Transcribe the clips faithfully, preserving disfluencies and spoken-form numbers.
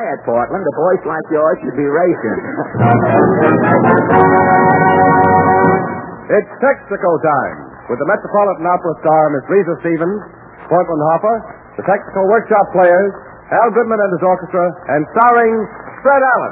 quiet, Portland. A voice like yours should be racing. It's Texaco time with the Metropolitan Opera star, Miss Lisa Stevens, Portland Hopper, the Texaco Workshop Players, Al Goodman and his orchestra, and starring Fred Allen.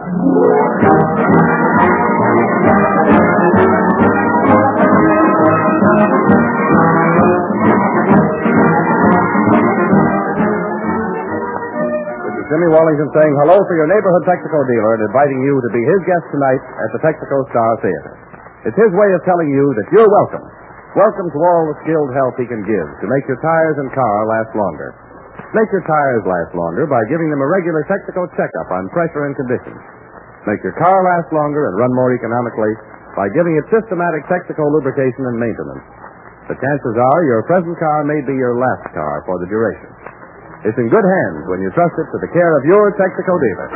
Jimmy Wallington saying hello for your neighborhood Texaco dealer and inviting you to be his guest tonight at the Texaco Star Theater. It's his way of telling you that you're welcome. Welcome to all the skilled help he can give to make your tires and car last longer. Make your tires last longer by giving them a regular Texaco checkup on pressure and conditions. Make your car last longer and run more economically by giving it systematic Texaco lubrication and maintenance. The chances are your present car may be your last car for the duration. It's in good hands when you trust it to the care of your Texaco dealer.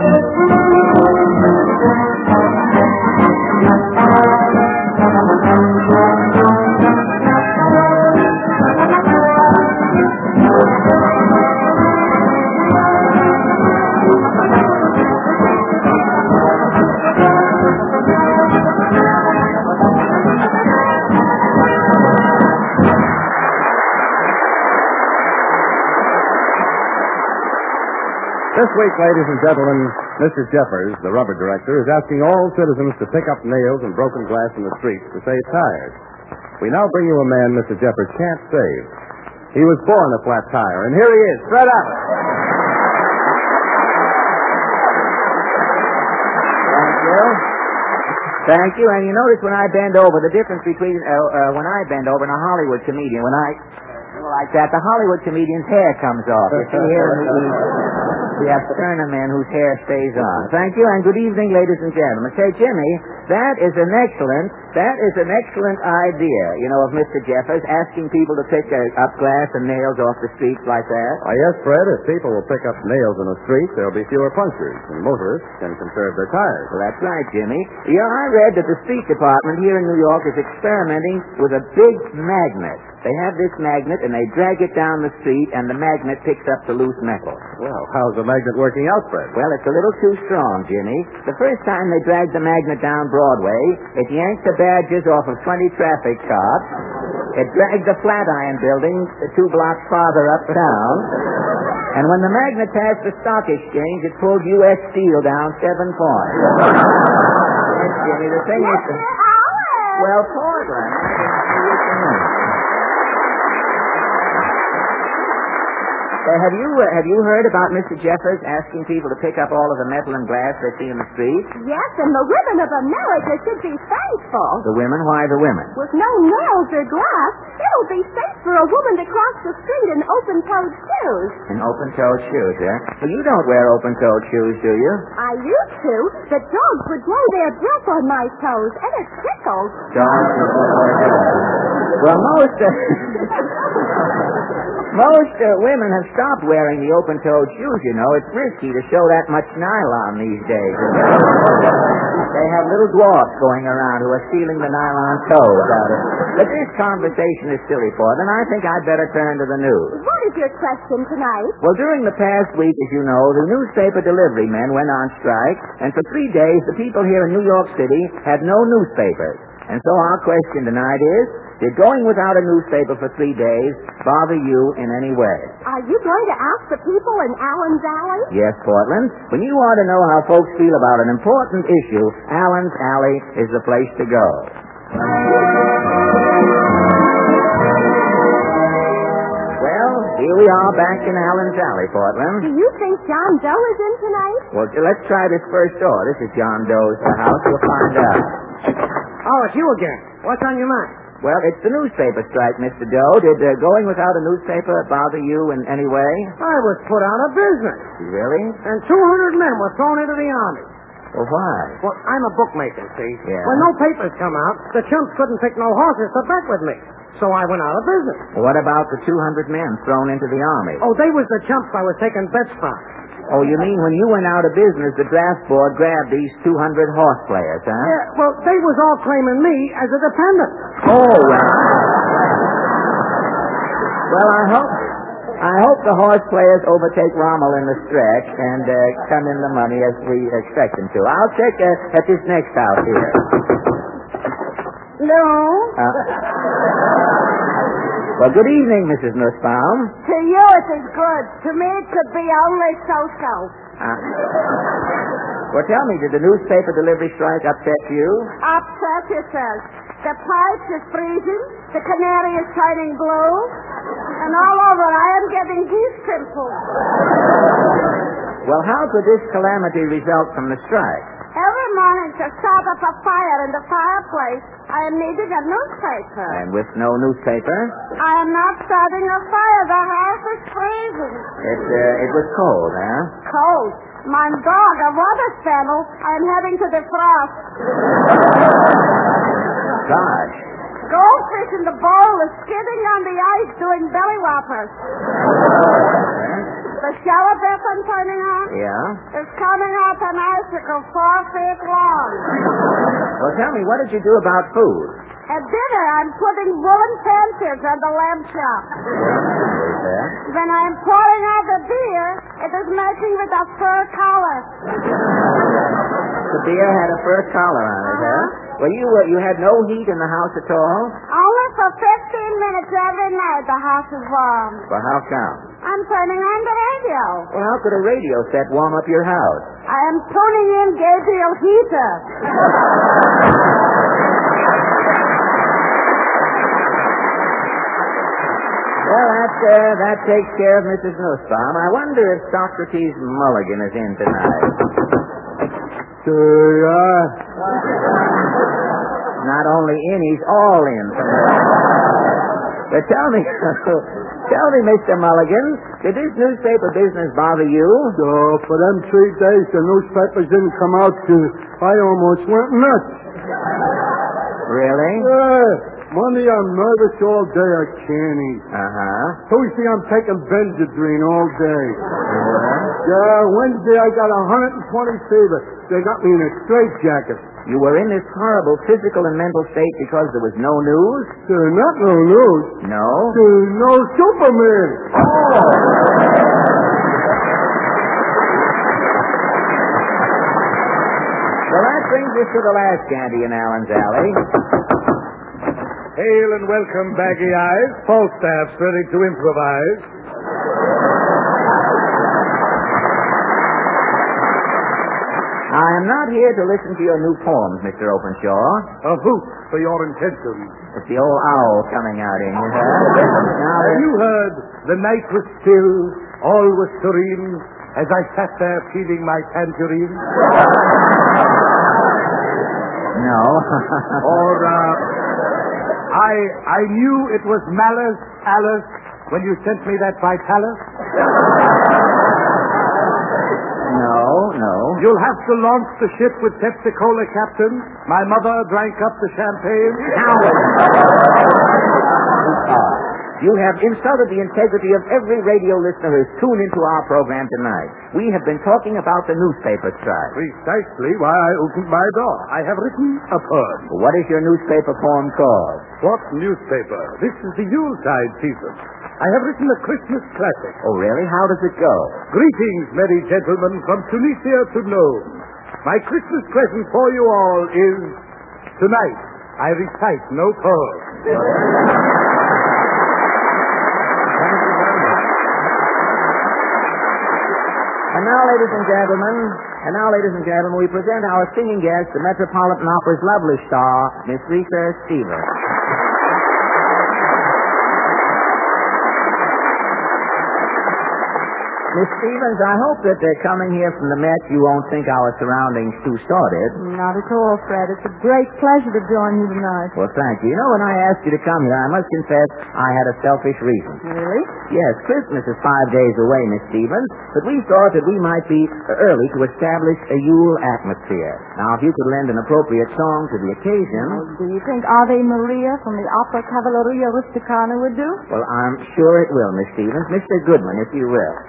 This week, ladies and gentlemen, Mister Jeffers, the rubber director, is asking all citizens to pick up nails and broken glass in the streets to save tires. We now bring you a man Mister Jeffers can't save. He was born a flat tire, and here he is, Fred Allen. Thank you. Thank you. And you notice when I bend over, the difference between uh, uh, when I bend over and a Hollywood comedian, when I like that, the Hollywood comedian's hair comes off. You see here, we, we have sterner men whose hair stays on. Thank you, and good evening, ladies and gentlemen. Say, Jimmy, that is an excellent, that is an excellent idea, you know, of Mister Jeffers, asking people to pick uh, up glass and nails off the streets like that. Why, yes, Fred, if people will pick up nails in the street, there'll be fewer punctures, and motorists can conserve their tires. Well, that's right, Jimmy. Yeah, I read that the street department here in New York is experimenting with a big magnet. They have this magnet, and they drag it down the street, and the magnet picks up the loose metal. Well, how's the magnet working out, Fred? Well, it's a little too strong, Jimmy. The first time they dragged the magnet down Broadway, it yanked the badges off of twenty traffic cops. It dragged the Flatiron Building two blocks farther uptown. And when the magnet passed the stock exchange, it pulled U S Steel down seven points. Yes, Jimmy, the thing is... Well, Portland, I didn't see what you mean. Uh, have you uh, have you heard about Mister Jeffers asking people to pick up all of the metal and glass they see in the street? Yes, and the women of America should be thankful. The women? Why the women? With no nails or glass, it'll be safe for a woman to cross the street in open-toed shoes. In open-toed shoes, eh? Well, you don't wear open-toed shoes, do you? I used to, but dogs would blow their breath on my toes, and it tickles. Dogs would blow their breath. Well, most... Uh, Most uh, women have stopped wearing the open-toed shoes, you know. It's risky to show that much nylon these days. They have little dwarfs going around who are stealing the nylon toes out of it. But this conversation is silly, Portland. I think I'd better turn to the news. What is your question tonight? Well, during the past week, as you know, the newspaper delivery men went on strike, and for three days, the people here in New York City had no newspapers. And so our question tonight is, did going without a newspaper for three days bother you in any way? Are you going to ask the people in Allen's Alley? Yes, Portland. When you want to know how folks feel about an important issue, Allen's Alley is the place to go. Well, here we are back in Allen's Alley, Portland. Do you think John Doe is in tonight? Well, let's try this first door. This is John Doe's house. We'll find out. Oh, it's you again. What's on your mind? Well, it's the newspaper strike, Mister Doe. Did uh, going without a newspaper bother you in any way? I was put out of business. Really? And two hundred men were thrown into the army. Well, why? Well, I'm a bookmaker, see? Yeah. When no papers come out, the chumps couldn't pick no horses to bet with me. So I went out of business. Well, what about the two hundred men thrown into the army? Oh, they was the chumps I was taking bets from. Oh, you mean when you went out of business, the draft board grabbed these two hundred horse players, huh? Yeah, well, they was all claiming me as a dependent. Oh, well. Well, I hope... I hope the horse players overtake Rommel in the stretch and uh, come in the money as we expect them to. I'll check uh, at this next house here. No. Uh, well, good evening, Missus Nussbaum. To you it is good. To me it could be only so-so. Uh, well, tell me, did the newspaper delivery strike upset you? Upset, it says. The pipe is freezing, the canary is turning blue, and all over I am getting geese pimples. Well, how could this calamity result from the strike? Every morning to start up a fire in the fireplace, I am needing a newspaper. And with no newspaper? I am not starting a fire. The house is freezing. It, uh, it was cold, huh? Cold. My dog, a water spaniel, I am heading to defrost. Gosh. Goldfish in the bowl is skidding on the ice doing belly whoppers. The shower basin turning on Yeah? is coming off an icicle four feet long. Well, tell me, what did you do about food? At dinner, I'm putting woolen panties on the lamb chop. There. When I'm pouring out the beer, it is messing with a fur collar. The beer had a fur collar on it, huh? Well, you uh, you had no heat in the house at all? Only for fifteen minutes every night the house is warm. Well, how come? I'm turning on the radio. Well, how could a radio set warm up your house? I am tuning in Gabriel Heater. Well, that, uh, that takes care of Missus Nussbaum. I wonder if Socrates Mulligan is in tonight. Sure, uh... Not only in, he's all in. But tell me, tell me, Mister Mulligan, did this newspaper business bother you? So, for them three days, the newspapers didn't come out, cause I almost went nuts. Really? Yeah. Monday, I'm nervous all day. I can't eat. Uh-huh. Tuesday, I'm taking Benadryl all day. Yeah. Yeah, Wednesday, I got one hundred twenty fever. They got me in a straitjacket. You were in this horrible physical and mental state because there was no news? There's not no news. No? There's no Superman. Oh! Well, that brings us to the last candy in Allen's Alley. Hail and welcome, Baggy Eyes. Falstaff's ready to improvise. I am not here to listen to your new poems, Mister Openshaw. A hoot for your intentions. It's the old owl coming out in you, huh? Now, Have you heard? The night was still, all was serene, as I sat there feeding my tangerine. No. Or, uh, I, I knew it was malice, Alice, when you sent me that Vitalis. No, no. You'll have to launch the ship with Pepsi-Cola, Captain. My mother drank up the champagne. Uh, you have insulted the integrity of every radio listener who has tuned into our program tonight. We have been talking about the newspaper strike. Precisely why I opened my door. I have written a poem. What is your newspaper poem called? What newspaper? This is the Yuletide season. I have written a Christmas classic. Oh, really? How does it go? Greetings, merry gentlemen, from Tunisia to Nome. My Christmas present for you all is, tonight, I recite no poem. Thank you very much. And now, ladies and gentlemen, and now, ladies and gentlemen, we present our singing guest, the Metropolitan Opera's lovely star, Miss Rita Stevens. Miss Stevens, I hope that uh, coming here from the Met, you won't think our surroundings too sordid. Not at all, Fred. It's a great pleasure to join you tonight. Well, thank you. You know, when I asked you to come here, I must confess I had a selfish reason. Really? Yes, Christmas is five days away, Miss Stevens, but we thought that we might be early to establish a Yule atmosphere. Now, if you could lend an appropriate song to the occasion... Do you think Ave Maria from the Opera Cavalleria Rusticana would do? Well, I'm sure it will, Miss Stevens. Mister Goodman, if you will.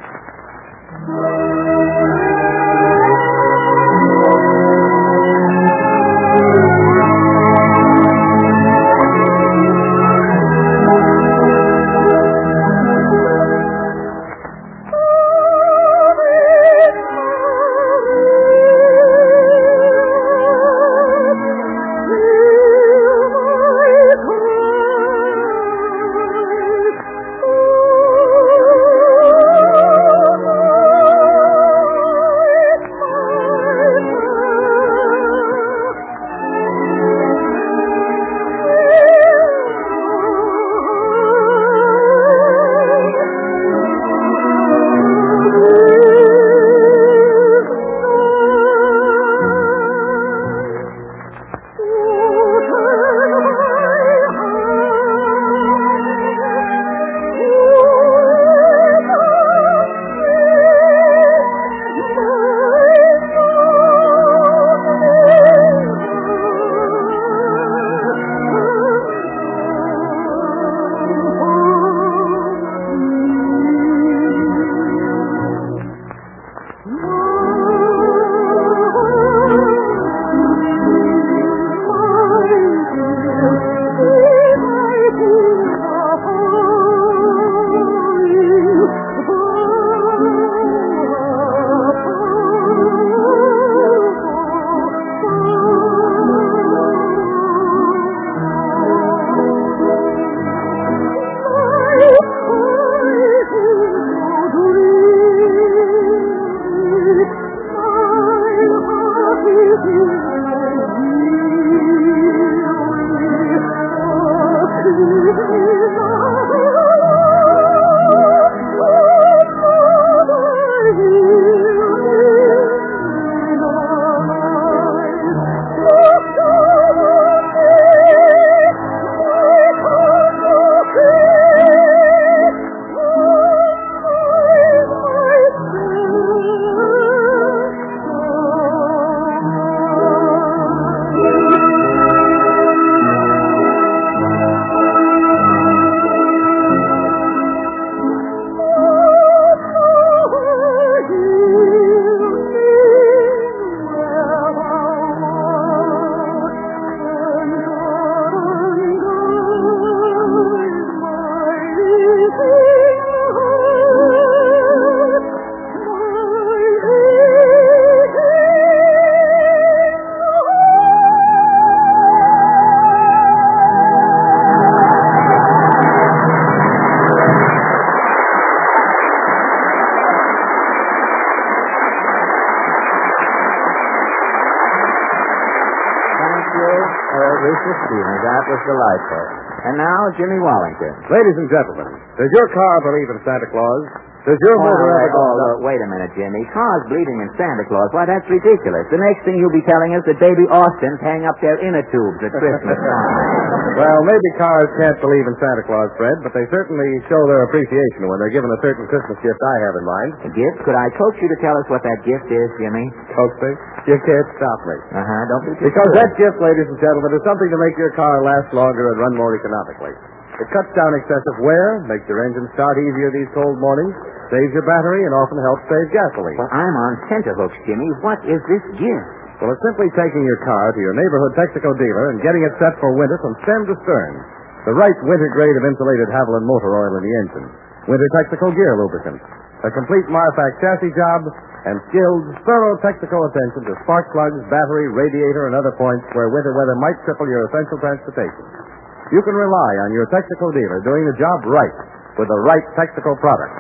That was delightful. And now, Jimmy Wallington. Ladies and gentlemen, does your car believe in Santa Claus? Does your Oh, motor right. ever go oh, look, wait a minute, Jimmy. Cars bleeding in Santa Claus? Why, that's ridiculous. The next thing you'll be telling us that baby Austin's hang up their inner tubes at Christmas time. Well, maybe cars can't believe in Santa Claus, Fred, but they certainly show their appreciation when they're given a certain Christmas gift I have in mind. A gift? Could I coax you to tell us what that gift is, Jimmy? Coax me? You can't stop me. Uh-huh. Don't be too Because sure. that gift, ladies and gentlemen, is something to make your car last longer and run more economically. It cuts down excessive wear, makes your engine start easier these cold mornings, saves your battery, and often helps save gasoline. Well, I'm on tenterhooks, Jimmy. What is this gift? Well, it's simply taking your car to your neighborhood Texaco dealer and getting it set for winter from stem to stern. The right winter grade of insulated Haviland motor oil in the engine. Winter Texaco gear lubricant. A complete Marfac chassis job, and skilled, thorough Texaco attention to spark plugs, battery, radiator, and other points where winter weather might cripple your essential transportation. You can rely on your Texaco dealer doing the job right with the right Texaco product.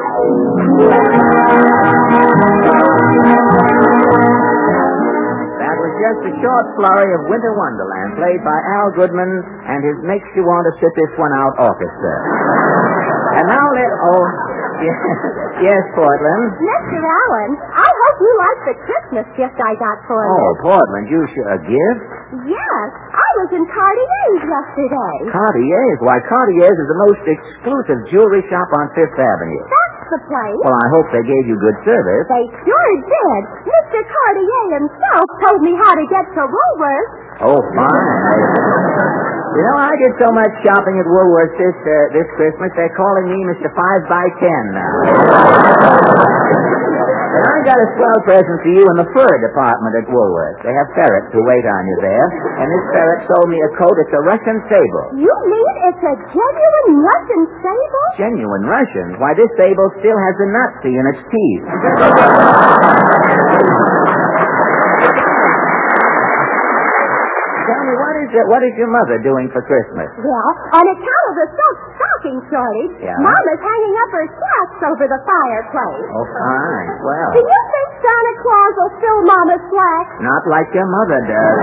That was just a short flurry of Winter Wonderland played by Al Goodman and his Makes You Want to Sit This One Out orchestra. And now let... Oh, yes, yes, Portland. Mister Allen, I hope you like the Christmas gift I got for you. Oh, Portland, you sure a gift? Yes, I was in Cartier's yesterday. Cartier's? Why, Cartier's is the most exclusive jewelry shop on Fifth Avenue. That's the place. Well, I hope they gave you good service. They sure did. Mister Cartier himself told me how to get to Woolworth. Oh, fine. You know, I did so much shopping at Woolworth this uh, this Christmas, they're calling me Mister Five by Ten now. And I got a swell present for you in the fur department at Woolworth. They have ferrets who wait on you there. And this ferret sold me a coat. It's a Russian sable. You mean it's a genuine Russian sable? Genuine Russian? Why, this sable still has the Nazi in its teeth. Tell me, what is it, what is your mother doing for Christmas? Well, on account of the silk stocking shortage, Yeah? Mama's hanging up her slacks over the fireplace. Oh, fine. Well, Do you think Santa Claus will fill Mama's slacks? not like your mother does.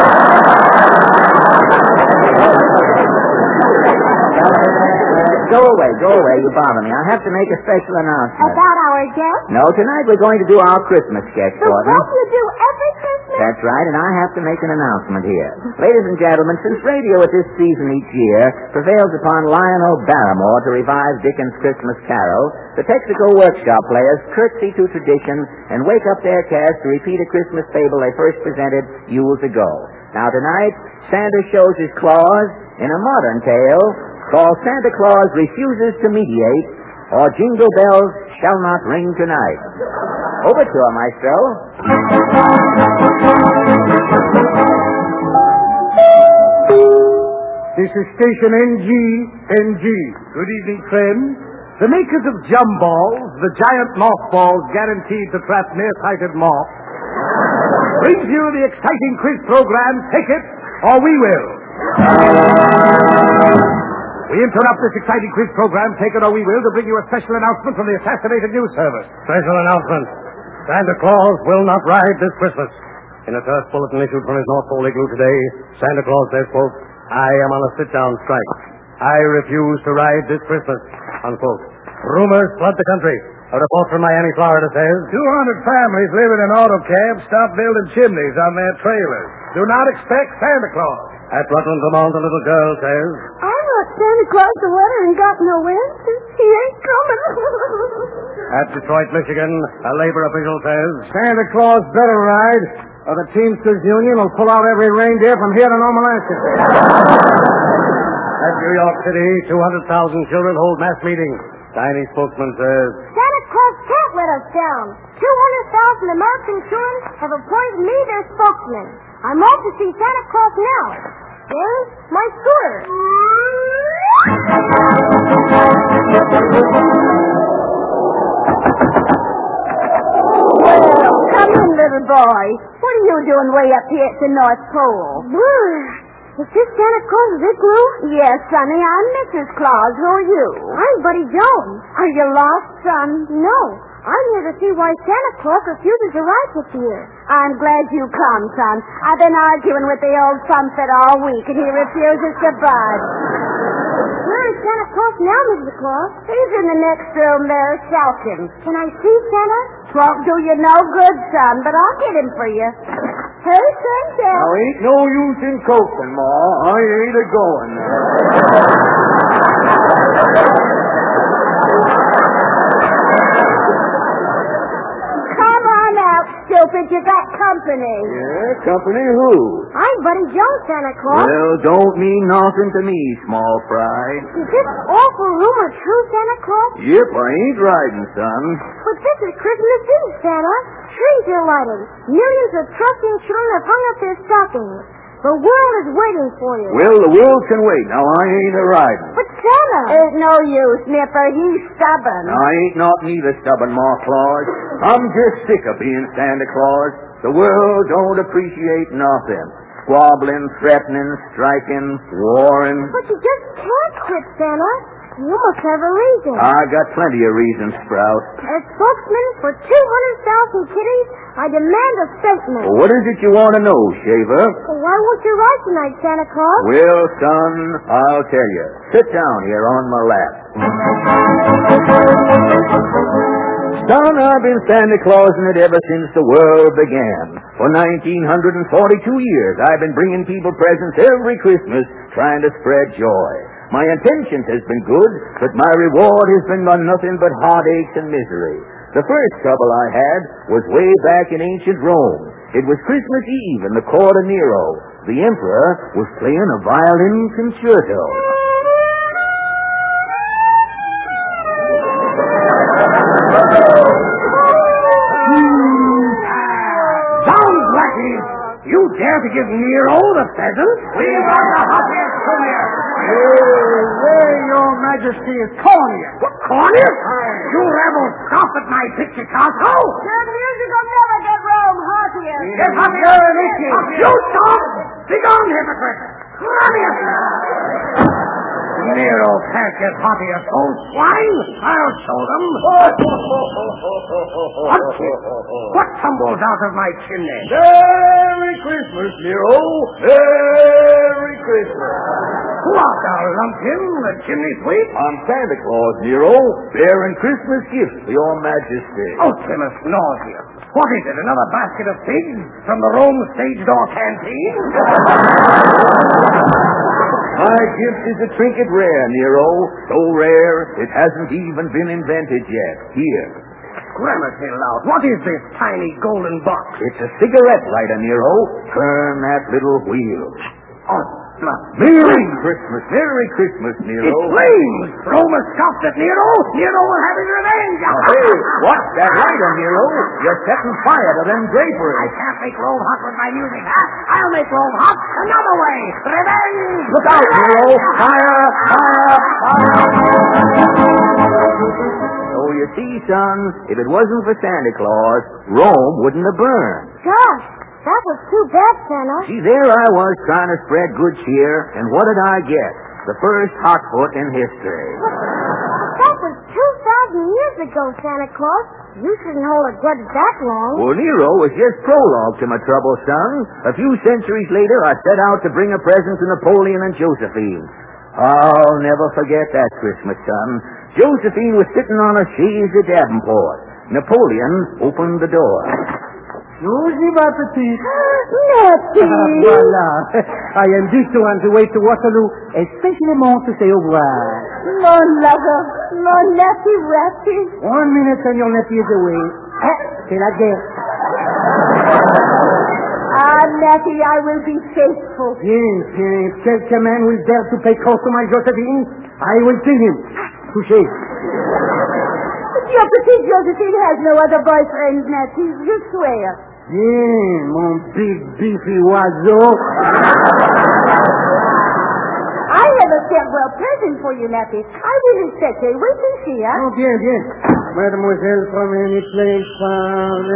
Well, uh, go away, go away. You bother me. I have to make a special announcement. About our guest? No, tonight we're going to do our Christmas sketch, So Gordon. won't you do every Christmas? That's right, and I have to make an announcement here. Ladies and gentlemen, since radio at this season each year prevails upon Lionel Barrymore to revive Dickens' Christmas Carol, the Texaco Workshop players curtsy to tradition and wake up their cast to repeat a Christmas fable they first presented years ago. Now tonight, Santa shows his claws in a modern tale called Santa Claus Refuses to Mediate, or Jingle Bells Shall Not Ring Tonight. Overture, maestro. This is station N G N G. Good evening, friends. The makers of Jumballs, the giant mothballs guaranteed to trap nearsighted moths, brings you the exciting quiz program, Take It or We Will. We interrupt this exciting quiz program, Take It or We Will, to bring you a special announcement from the Assassinated News Service. Special announcement. Santa Claus will not ride this Christmas. In a terse bulletin issued from his North Pole igloo today, Santa Claus says, quote, I am on a sit-down strike. I refuse to ride this Christmas, unquote. Rumors flood the country. A report from Miami, Florida says... two hundred families living in auto cabs stop building chimneys on their trailers. Do not expect Santa Claus. At Rutland, Vermont, a little girl says... I brought Santa Claus the letter and got no answer. He ain't coming. At Detroit, Michigan, a labor official says... Santa Claus better ride, or the Teamsters Union will pull out every reindeer from here to Nomalesca. At New York City, two hundred thousand children hold mass meetings. Tiny spokesman says... Santa Claus can't let us down. two hundred thousand American children have appointed me their spokesman. I'm off to see Santa Claus now. There's my scooter. Well, come in, little boy. What are you doing way up here at the North Pole? Is this Santa Claus's igloo? Yes, Sonny, I'm Missus Claus. Who are you? I'm Buddy Jones. Are you lost, son? No. I'm here to see why Santa Claus refuses to ride this year. I'm glad you come, son. I've been arguing with the old trumpet all week, and he refuses to budge. Where is Santa Claus now, Missus Claus? He's in the next room there shouting. Can I see Santa? Won't do you no good, son, but I'll get him for you. Hey, Santa. Now, ain't no use in coaxing, Ma. I ain't a-going there. Come on out, stupid. You got company. Yeah, company who? I'm Buddy Jones, Santa Claus. Well, don't mean nothing to me, small fry. Is this awful rumor true, Santa Claus? Yep, I ain't riding, son. But this is Christmas Eve, Santa. Trees are lighted. Millions of trusting children have hung up their stockings. The world is waiting for you. Well, the world can wait. Now, I ain't a-riding. But Santa... Ain't no use, Nipper. He's stubborn. I ain't not neither stubborn, Ma Claus. I'm just sick of being Santa Claus. The world don't appreciate nothing. Squabbling, threatening, striking, warring. But you just can't quit, Santa. You must have a reason. I got plenty of reasons, Sprout. As spokesman for two hundred thousand kiddies, I demand a statement. Well, what is it you want to know, Shaver? Well, why won't you ride tonight, Santa Claus? Well, son, I'll tell you. Sit down here on my lap. Son, I've been Santa Clausing it ever since the world began. For nineteen forty-two years, I've been bringing people presents every Christmas, trying to spread joy. My intentions has been good, but my reward has been on nothing but heartaches and misery. The first trouble I had was way back in ancient Rome. It was Christmas Eve in the court of Nero. The emperor was playing a violin concerto. Down, Blackie! You dare to give Nero the pheasant? We are the hotest souvenir. Hey, hey, your majesty is cornea. What, cornea? You rebels, stop at my picture castle! Your music will never get Rome heartier. Get up here, Nicky! You stop! Begone, hypocrite! Come here! Nero can't get hottier, old swine! I'll show them! What? What tumbles out of my chimney? Merry Christmas, Nero. Merry Christmas. Who art thou, lumpkin, the chimney sweep? I'm Santa Claus, Nero, bearing Christmas gifts for your majesty. Ultimus nausea. What is it, another basket of pigs from the Rome stage door canteen? My gift is a trinket rare, Nero. So rare, it hasn't even been invented yet. Here. Gramercy loud. What is this tiny golden box? It's a cigarette lighter, Nero. Turn that little wheel. Oh, blood. Merry Christmas. Merry Christmas, Nero. It flames. Rome has scoffed at Nero. Nero will have his revenge. Oh, hey, what's that lighter, Nero? You're setting fire to them I draperies. can't make Rome hot with my music, huh? I'll make Rome hot another way. Revenge! Look out, Nero. Fire, fire, fire. So you see, son, if it wasn't for Santa Claus, Rome wouldn't have burned. Gosh, that was too bad, Santa. See, there I was trying to spread good cheer, and what did I get? The first hot foot in history. That was two thousand years ago, Santa Claus. You shouldn't hold a grudge that long. Well, Nero was just prologue to my trouble, son. A few centuries later, I set out to bring a present to Napoleon and Josephine. I'll never forget that Christmas, son. Josephine was sitting on a chaise at Davenport. Napoleon opened the door. Bonjour, ma petite. Nettie! Ah, voilà. I am just on the way to Waterloo, especially to say au revoir. Mon lover, mon Nettie Ratty. One minute and your nephew is away. Ah, c'est la guerre. Ah, Nettie, I will be faithful. Bien, bien. If such a man will dare to pay cost to my Josephine, I will kill him. Touché. Your petite Josephine has no other boyfriend, Nettie. Je swear. Bien, mon big beefy oiseau. I have a farewell present for you, Nettie. I will expect her. Wait and see, huh? Oh, bien, bien. Mademoiselle, from any place found.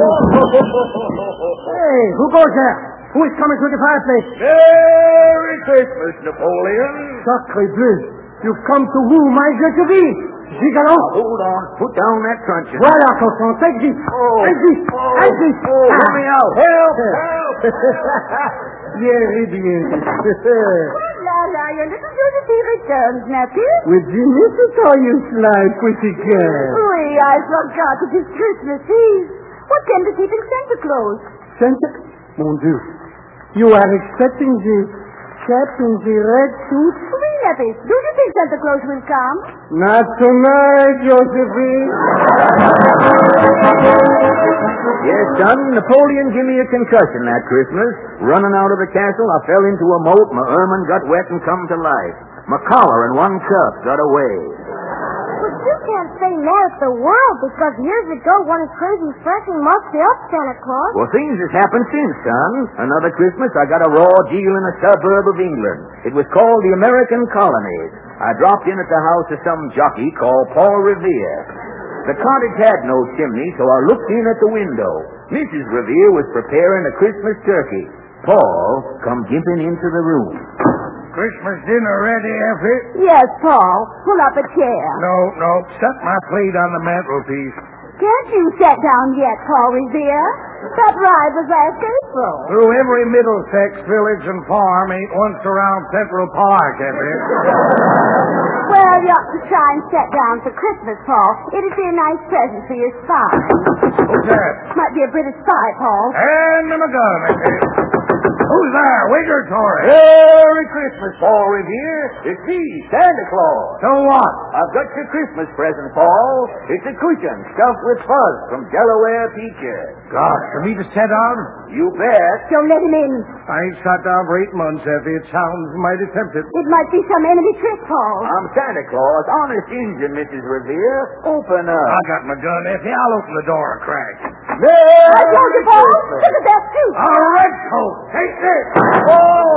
Hey, who goes there? Who is coming through the fireplace? Merry Christmas, Napoleon. Sacre bleu. You've come to woo my Josephine. Gigolo. Hold on. Put down that truncheon. Voilà, cochon. Take this. Oh. Take this. Oh. Take this. Oh, let me out. Help, help. Very bien. La la, your little Josephine returns, Nettie. With the mistletoe you slide, pretty girl. Oui, I forgot it is Christmas Eve. What can be keeping Santa Claus? Santa? Mon Dieu. You are expecting the chap in the red suit? Oui, Nettie. Do you think Santa Claus will come? Not tonight, Josephine. Yes, son, Napoleon gave me a concussion that Christmas. Running out of the castle, I fell into a moat, my ermine got wet and come to life. My collar and one cuff got away. But you can't say mad at the world because years ago one of crazy freshing must help Santa Claus. Well, things has happened since, son. Another Christmas, I got a raw deal in a suburb of England. It was called the American Colonies. I dropped in at the house of some jockey called Paul Revere. The cottage had no chimney, so I looked in at the window. Missus Revere was preparing a Christmas turkey. Paul come gimping into the room. Christmas dinner ready, Effie? Yes, Paul. Pull up a chair. No, no. Set my plate on the mantelpiece. Can't you sit down yet, Paul Revere? That ride was last April. Through every Middlesex village and farm ain't once around Central Park, Effie. Well, you ought to try and sit down for Christmas, Paul. It'd be a nice present for your spy. Who's that? Might be a British spy, Paul. Hand him a gun, Effie. Who's there? Wigger Tory? Merry Christmas, Paul Revere. It's me, Santa Claus. So what? I've got your Christmas present, Paul. It's a cushion stuffed with fuzz from Delaware peaches. Gosh, for me to sit down? You bet. Don't let him in. I ain't sat down for eight months, Effie. It sounds mighty tempted. It might be some enemy trick, Paul. I'm Santa Claus, honest Injun, Missus Revere. Open up. I got my gun, Effie. I'll open the door a crack. I told you, Paul. Look at that suit. All right, coat. Take this. Oh,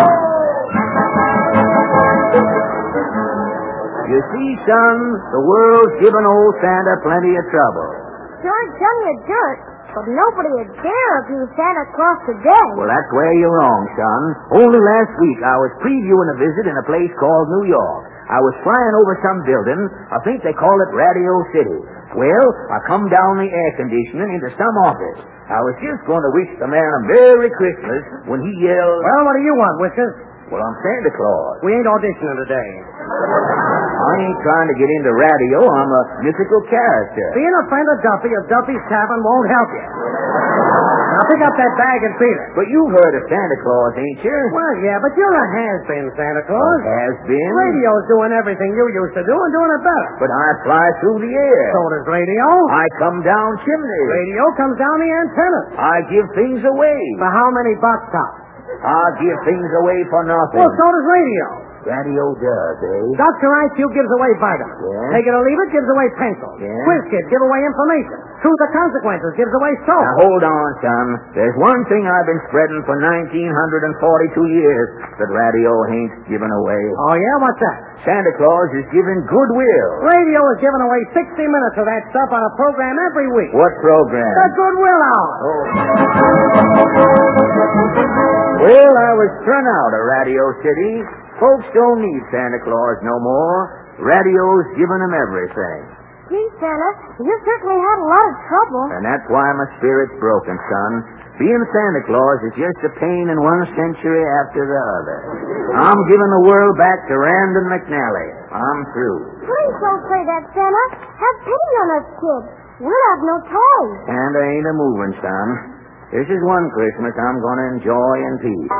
You see, son, the world's given old Santa plenty of trouble. George done you dirt, but nobody would dare abuse Santa Claus today. Well, that's where you're wrong, son. Only last week I was previewing a visit in a place called New York. I was flying over some building. I think they call it Radio City. Well, I come down the air conditioning into some office. I was just going to wish the man a Merry Christmas when he yelled, Well, what do you want, Whiskers? well, I'm Santa Claus. We ain't auditioning today. I ain't trying to get into radio. I'm a mythical character. Being a friend of Duffy of Duffy's Tavern won't help you. Now pick up that bag and beat it. But you've heard of Santa Claus, ain't you? Well, yeah, but you're a has-been, Santa Claus. Has been. Radio's doing everything you used to do and doing it better. But I fly through the air. So does radio. I come down chimneys. Radio comes down the antennas. I give things away. For how many box tops? I give things away for nothing. Well, so does radio. Radio does, eh? Doctor I Q gives away vitamins. Yeah. Take it or leave it gives away pencils. Yeah. Quiz Kid give away information. Truth or Consequences gives away soap. Now, hold on, son. There's one thing I've been spreading for nineteen forty-two years that radio ain't giving away. Oh, yeah? What's that? Santa Claus is giving goodwill. Radio is giving away sixty minutes of that stuff on a program every week. What program? The Goodwill Hour. Oh. Well, I was thrown out of Radio City. Folks don't need Santa Claus no more. Radio's giving them everything. Gee, Santa, you certainly had a lot of trouble. And that's why my spirit's broken, son. Being Santa Claus is just a pain in one century after the other. I'm giving the world back to Randon McNally. I'm through. Please don't say that, Santa. Have pity on us kids. We'll have no toys. And I ain't a moving, son. This is one Christmas I'm going to enjoy in peace.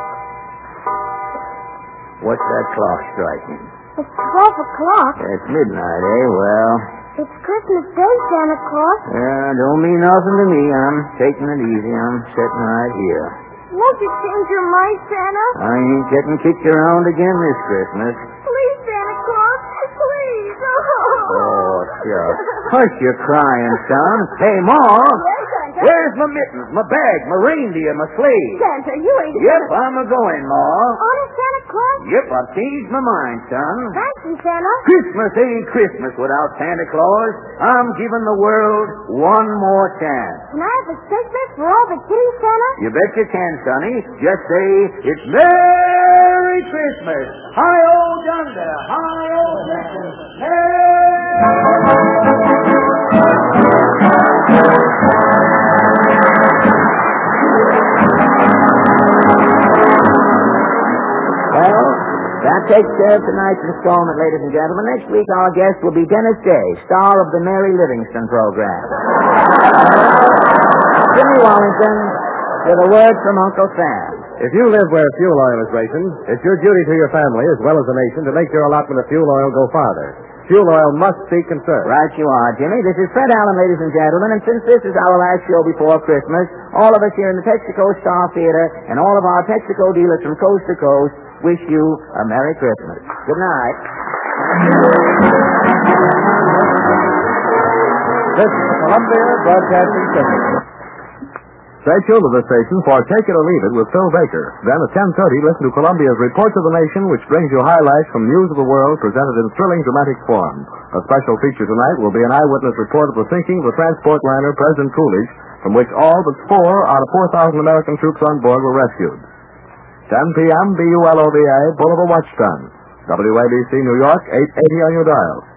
What's that clock striking? It's twelve o'clock. It's midnight, eh? Well... It's Christmas Day, Santa Claus. Uh, don't mean nothing to me. I'm taking it easy. I'm sitting right here. Won't you change your mind, Santa? I ain't getting kicked around again this Christmas. Please, Santa Claus. Please. Oh, shucks. Hush your crying, son. Hey, Ma. Yes, Santa? Where's my mittens, my bag, my reindeer, my sleigh? Santa, you ain't... Yep, I'm a-going, Ma. Honest, Santa Claus? Yep, I've changed my mind, son. Thank you, Santa. Christmas ain't Christmas without Santa Claus. I'm giving the world one more chance. Can I have a statement for all the kitties, Santa? You bet you can, Sonny. Just say, it's Merry Christmas. Hi-oh yonder. Hi-oh yonder. Well, that takes care of tonight's installment, ladies and gentlemen. Next week, our guest will be Dennis Day, star of the Mary Livingston program. Jimmy Wallington, with a word from Uncle Sam. If you live where fuel oil is rationed, it's your duty to your family as well as the nation to make your allotment of fuel oil go farther. Fuel oil must be conserved. Right you are, Jimmy. This is Fred Allen, ladies and gentlemen, and since this is our last show before Christmas, all of us here in the Texaco Star Theater and all of our Texaco dealers from coast to coast wish you a Merry Christmas. Good night. This is the Columbia Broadcasting System. Stay tuned to the station for Take It or Leave It with Phil Baker. Then at ten thirty, listen to Columbia's Report to the Nation, which brings you highlights from news of the world presented in thrilling dramatic form. A special feature tonight will be an eyewitness report of the sinking of the transport liner President Coolidge, from which all but four out of four thousand American troops on board were rescued. ten p.m. B U L O V A, Boulevard Watchtown. W A B C New York, eight eighty on your dial.